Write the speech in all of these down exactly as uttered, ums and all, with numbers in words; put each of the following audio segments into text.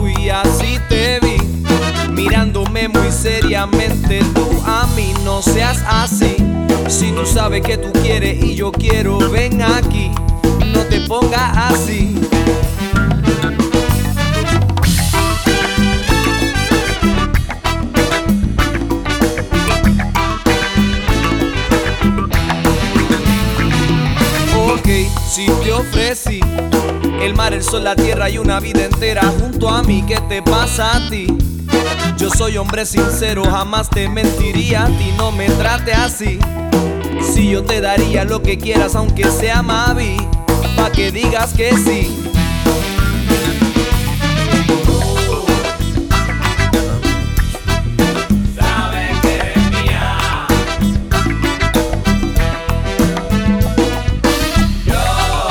y así te vi, mirándome muy seriamente. Tú a mí no seas así. Si tú sabes que tú quieres y yo quiero, ven aquí, no te pongas así. Ok, si te ofrecí el mar, el sol, la tierra y una vida entera junto a mí, ¿qué te pasa a ti? Yo soy hombre sincero, jamás te mentiría a ti, no me trate así. Si yo te daría lo que quieras, aunque sea Mavi, pa' que digas que sí. Sabes que eres mía. Yo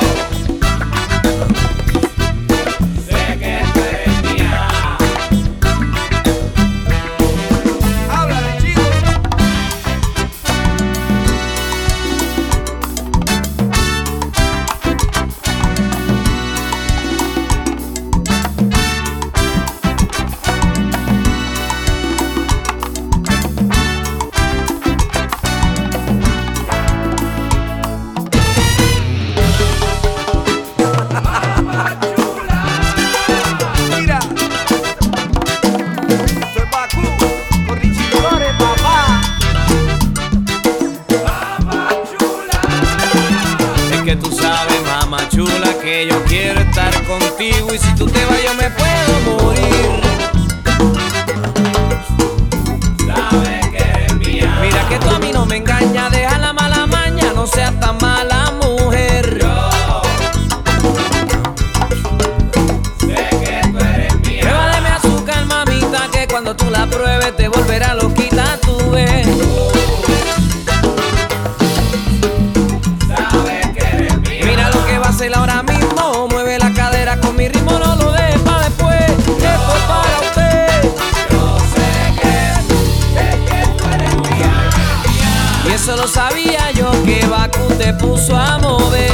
sé que tú eres mía. Háblale, chico. Mira, soy Bakú, con Richie Flores, papá. Mamá chula. Es que tú sabes, mamá chula, que yo quiero estar contigo, y si tú te vas yo me puedo morir. Sabes que eres mía. Mira que tú a mí no me engañas, deja la mala maña, no seas tan mala mujer. Yo sé que tú eres mía. Prueba de mi azúcar, mamita, que cuando tú la pruebes te volverá loquita, tú ves. Sabes que eres mía. Mira lo que va a hacer ahora mismo, mueve la cadera con mi ritmo, no lo dejes pa' después. Esto es para usted. Yo sé que, sé que tú eres mía. Y eso lo sabía yo, que Bakú te puso a mover.